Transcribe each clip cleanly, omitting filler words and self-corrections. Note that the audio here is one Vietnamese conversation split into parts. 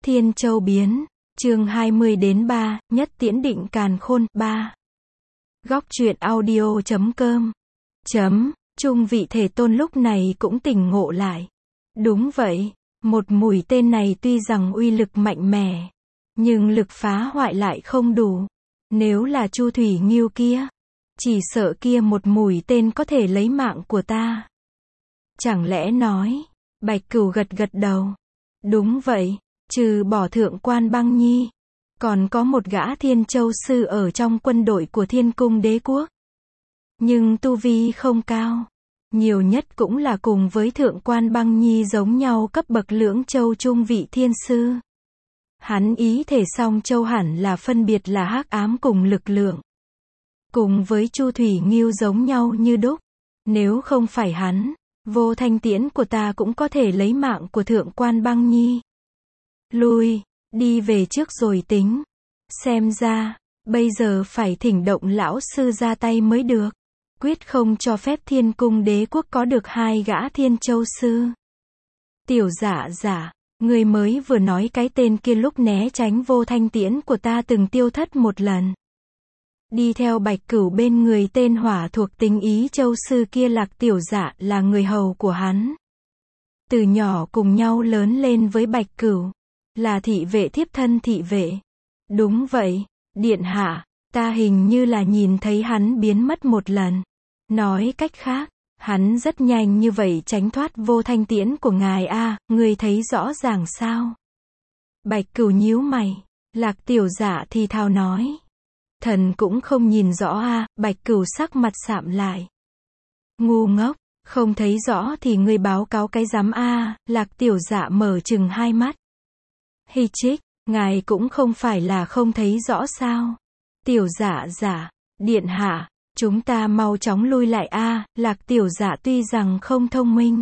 Thiên Châu biến, chương 20-3, nhất tiễn định càn khôn, 3. Góc truyện audio.com. Trung Vị Thể Tôn lúc này cũng tỉnh ngộ lại. Đúng vậy, một mũi tên này tuy rằng uy lực mạnh mẽ, nhưng lực phá hoại lại không đủ. Nếu là Chu Thủy Ngưu kia, chỉ sợ kia một mũi tên có thể lấy mạng của ta. Chẳng lẽ nói, Bạch Cửu gật gật đầu. Đúng vậy, trừ bỏ Thượng Quan Băng Nhi, còn có một gã Thiên Châu sư ở trong quân đội của Thiên Cung Đế Quốc. Nhưng tu vi không cao, nhiều nhất cũng là cùng với Thượng Quan Băng Nhi giống nhau cấp bậc Lưỡng Châu Trung Vị Thiên Sư. Hắn ý thể song châu hẳn là phân biệt là hắc ám cùng lực lượng. Cùng với Chu Thủy Ngưu giống nhau như đúc. Nếu không phải hắn, vô thanh tiễn của ta cũng có thể lấy mạng của Thượng Quan Băng Nhi. Lui, đi về trước rồi tính. Xem ra, bây giờ phải thỉnh động lão sư ra tay mới được. Quyết không cho phép Thiên Cung Đế Quốc có được hai gã Thiên Châu sư. Tiểu Dạ, người mới vừa nói cái tên kia lúc né tránh vô thanh tiễn của ta từng tiêu thất một lần. Đi theo Bạch Cửu bên người tên hỏa thuộc tính Ý Châu sư kia Lạc Tiểu Dạ là người hầu của hắn. Từ nhỏ cùng nhau lớn lên với Bạch Cửu, là thị vệ thiếp thân thị vệ. Đúng vậy, điện hạ, ta hình như là nhìn thấy hắn biến mất một lần. Nói cách khác, hắn rất nhanh như vậy tránh thoát vô thanh tiễn của ngài a, người thấy rõ ràng sao? Bạch Cửu nhíu mày, Lạc Tiểu Dạ thì thào nói. Thần cũng không nhìn rõ a, Bạch Cửu sắc mặt sạm lại. Ngu ngốc, không thấy rõ thì ngươi báo cáo cái rắm a, Lạc Tiểu Dạ mở trừng hai mắt. Hi chích, ngài cũng không phải là không thấy rõ sao? Tiểu Dạ, điện hạ, chúng ta mau chóng lui lại a, Lạc Tiểu Dạ tuy rằng không thông minh,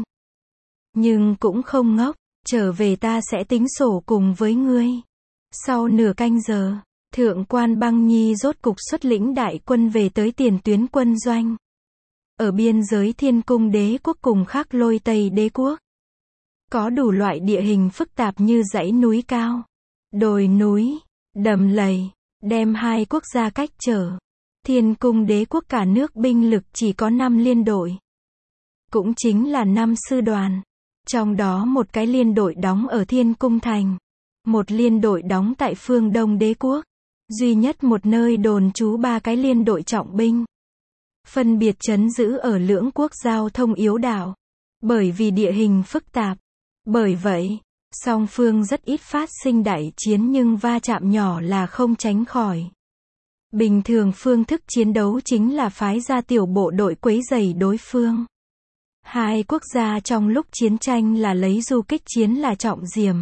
nhưng cũng không ngốc, trở về ta sẽ tính sổ cùng với ngươi. Sau nửa canh giờ, Thượng Quan Băng Nhi rốt cục xuất lĩnh đại quân về tới tiền tuyến quân doanh. Ở biên giới Thiên Cung Đế Quốc cùng Khắc Lôi Tây Đế Quốc. Có đủ loại địa hình phức tạp như dãy núi cao, đồi núi, đầm lầy, đem hai quốc gia cách trở. Thiên Cung Đế Quốc cả nước binh lực chỉ có 5 liên đội. Cũng chính là 5 sư đoàn. Trong đó một cái liên đội đóng ở Thiên Cung Thành. Một liên đội đóng tại phương Đông Đế Quốc. Duy nhất một nơi đồn trú 3 cái liên đội trọng binh. Phân biệt trấn giữ ở lưỡng quốc giao thông yếu đảo. Bởi vì địa hình phức tạp. Bởi vậy, song phương rất ít phát sinh đại chiến nhưng va chạm nhỏ là không tránh khỏi. Bình thường phương thức chiến đấu chính là phái ra tiểu bộ đội quấy rầy đối phương. Hai quốc gia trong lúc chiến tranh là lấy du kích chiến là trọng điểm.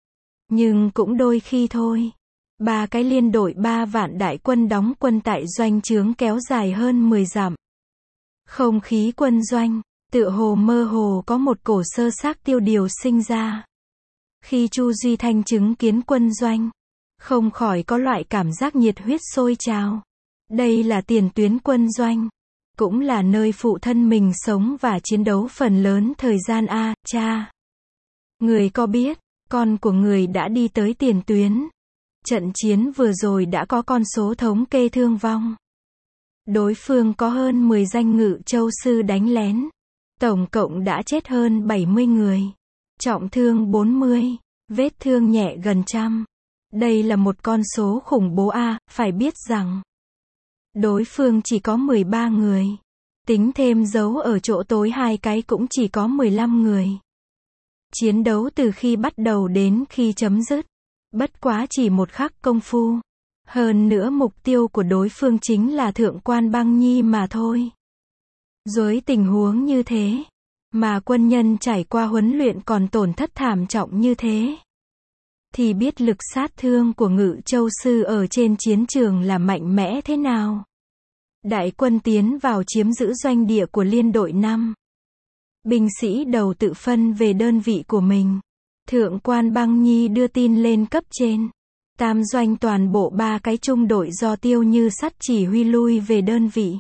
Nhưng cũng đôi khi thôi. 3 cái liên đội 3 vạn đại quân đóng quân tại doanh trướng kéo dài hơn 10 dặm. Không khí quân doanh, tựa hồ mơ hồ có một cổ sơ xác tiêu điều sinh ra. Khi Chu Duy Thanh chứng kiến quân doanh, không khỏi có loại cảm giác nhiệt huyết sôi trào. Đây là tiền tuyến quân doanh, cũng là nơi phụ thân mình sống và chiến đấu phần lớn thời gian a, cha. Người có biết, con của người đã đi tới tiền tuyến. Trận chiến vừa rồi đã có con số thống kê thương vong. Đối phương có hơn 10 danh Ngự Châu sư đánh lén. Tổng cộng đã chết hơn 70 người. Trọng thương 40, vết thương nhẹ gần 100. Đây là một con số khủng bố a, phải biết rằng đối phương chỉ có 13 người. Tính thêm dấu ở chỗ tối 2 cái cũng chỉ có 15 người. Chiến đấu từ khi bắt đầu đến khi chấm dứt. Bất quá chỉ một khắc công phu. Hơn nữa mục tiêu của đối phương chính là Thượng Quan Băng Nhi mà thôi. Dưới tình huống như thế, mà quân nhân trải qua huấn luyện còn tổn thất thảm trọng như thế, thì biết lực sát thương của Ngự Châu sư ở trên chiến trường là mạnh mẽ thế nào. Đại quân tiến vào chiếm giữ doanh địa của liên đội 5. Binh sĩ đầu tự phân về đơn vị của mình. Thượng Quan Băng Nhi đưa tin lên cấp trên. Tam doanh toàn bộ 3 cái trung đội do Tiêu Như Sắt chỉ huy lui về đơn vị.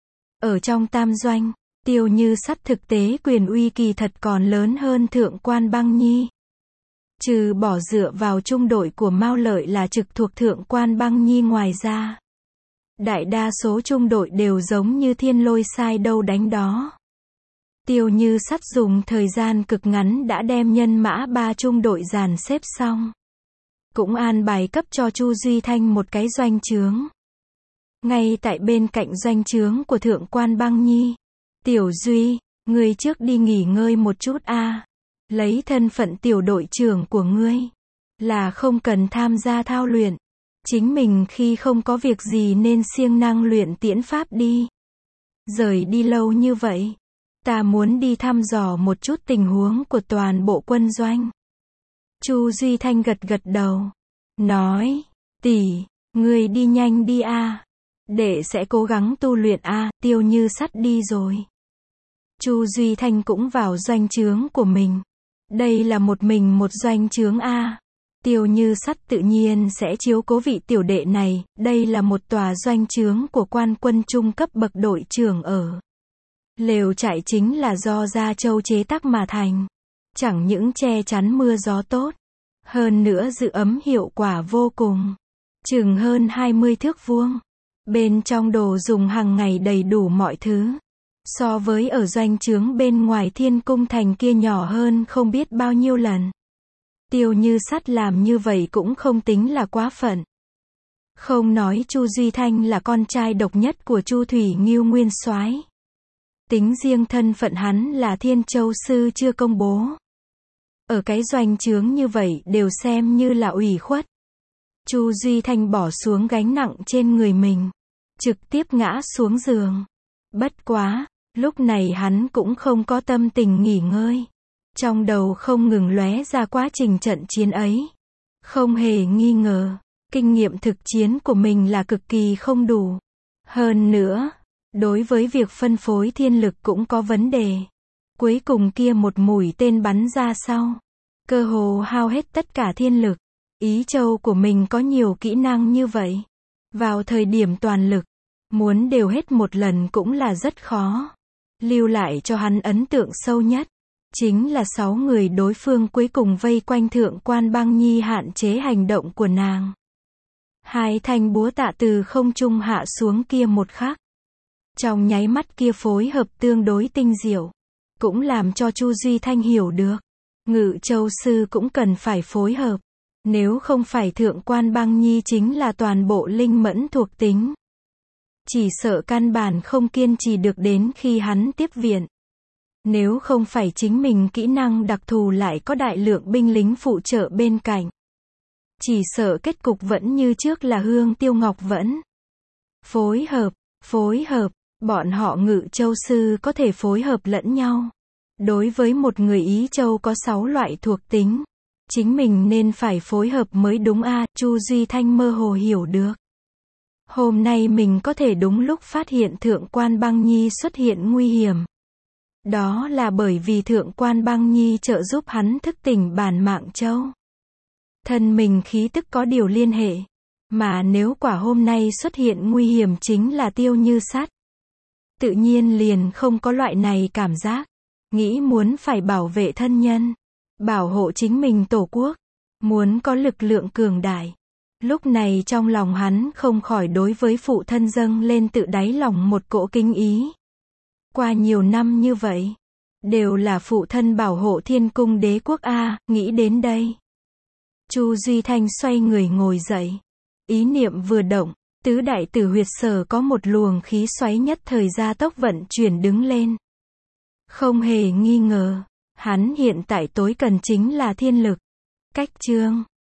Ở trong tam doanh, Tiêu Như Sắt thực tế quyền uy kỳ thật còn lớn hơn Thượng Quan Băng Nhi. Trừ bỏ dựa vào trung đội của Mao Lợi là trực thuộc Thượng quan Băng Nhi ngoài ra, đại đa số trung đội đều giống như thiên lôi sai đâu đánh đó. Tiêu Như Sắt dùng thời gian cực ngắn đã đem nhân mã 3 trung đội dàn xếp xong. Cũng an bài cấp cho Chu Duy Thanh một cái doanh trướng. Ngay tại bên cạnh doanh trướng của Thượng quan Băng Nhi. Tiểu Duy, ngươi trước đi nghỉ ngơi một chút a. Lấy thân phận tiểu đội trưởng của ngươi, là không cần tham gia thao luyện. Chính mình khi không có việc gì nên siêng năng luyện tiễn pháp đi. Rời đi lâu như vậy, ta muốn đi thăm dò một chút tình huống của toàn bộ quân doanh. Chu Duy Thanh gật gật đầu, nói, tỷ, ngươi đi nhanh đi a. Đệ sẽ cố gắng tu luyện a. Tiêu Như Sắt đi rồi. Chu Duy Thanh cũng vào doanh trướng của mình. Đây là một mình một doanh trướng a. Tiêu Như Sắt tự nhiên sẽ chiếu cố vị tiểu đệ này, đây là một tòa doanh trướng của quan quân trung cấp bậc đội trưởng ở. Lều trại chính là do Gia Châu chế tác mà thành. Chẳng những che chắn mưa gió tốt, hơn nữa giữ ấm hiệu quả vô cùng. Chừng hơn 20 thước vuông. Bên trong đồ dùng hàng ngày đầy đủ mọi thứ. So với ở doanh trướng bên ngoài Thiên Cung Thành kia nhỏ hơn không biết bao nhiêu lần. Tiêu Như Sắt làm như vậy cũng không tính là quá phận. Không nói Chu Duy Thanh là con trai độc nhất của Chu Thủy Ngưu nguyên soái. Tính riêng thân phận hắn là Thiên Châu Sư chưa công bố. Ở cái doanh trướng như vậy đều xem như là ủy khuất. Chu Duy Thanh bỏ xuống gánh nặng trên người mình, trực tiếp ngã xuống giường. Bất quá, lúc này hắn cũng không có tâm tình nghỉ ngơi. Trong đầu không ngừng lóe ra quá trình trận chiến ấy. Không hề nghi ngờ, kinh nghiệm thực chiến của mình là cực kỳ không đủ. Hơn nữa, đối với việc phân phối thiên lực cũng có vấn đề. Cuối cùng kia một mũi tên bắn ra sau, cơ hồ hao hết tất cả thiên lực. Ý châu của mình có nhiều kỹ năng như vậy. Vào thời điểm toàn lực, muốn đều hết một lần cũng là rất khó. Lưu lại cho hắn ấn tượng sâu nhất, chính là 6 người đối phương cuối cùng vây quanh Thượng quan Băng Nhi hạn chế hành động của nàng. 2 thanh búa tạ từ không trung hạ xuống kia một khắc. Trong nháy mắt kia phối hợp tương đối tinh diệu. Cũng làm cho Chu Duy Thanh hiểu được. Ngự Châu Sư cũng cần phải phối hợp. Nếu không phải Thượng quan Băng Nhi chính là toàn bộ linh mẫn thuộc tính. Chỉ sợ căn bản không kiên trì được đến khi hắn tiếp viện. Nếu không phải chính mình kỹ năng đặc thù lại có đại lượng binh lính phụ trợ bên cạnh. Chỉ sợ kết cục vẫn như trước là Hương Tiêu Ngọc vẫn. Phối hợp, bọn họ Ngự Châu Sư có thể phối hợp lẫn nhau. Đối với một người Ý Châu có 6 loại thuộc tính. Chính mình nên phải phối hợp mới đúng a. Chu Duy Thanh mơ hồ hiểu được. Hôm nay mình có thể đúng lúc phát hiện Thượng quan Băng Nhi xuất hiện nguy hiểm. Đó là bởi vì Thượng quan Băng Nhi trợ giúp hắn thức tỉnh bản mạng châu. Thân mình khí tức có điều liên hệ. Mà nếu quả hôm nay xuất hiện nguy hiểm chính là Tiêu Như Sắt. Tự nhiên liền không có loại này cảm giác. Nghĩ muốn phải bảo vệ thân nhân. Bảo hộ chính mình tổ quốc. Muốn có lực lượng cường đại. Lúc này trong lòng hắn không khỏi đối với phụ thân dâng lên tự đáy lòng một cỗ kính ý. Qua nhiều năm như vậy, đều là phụ thân bảo hộ Thiên Cung Đế quốc a. Nghĩ đến đây, Chu Duy Thanh xoay người ngồi dậy. Ý niệm vừa động, tứ đại tử huyệt sở có một luồng khí xoáy nhất thời gia tốc vận chuyển đứng lên. Không hề nghi ngờ, hắn hiện tại tối cần chính là thiên lực. Cách chương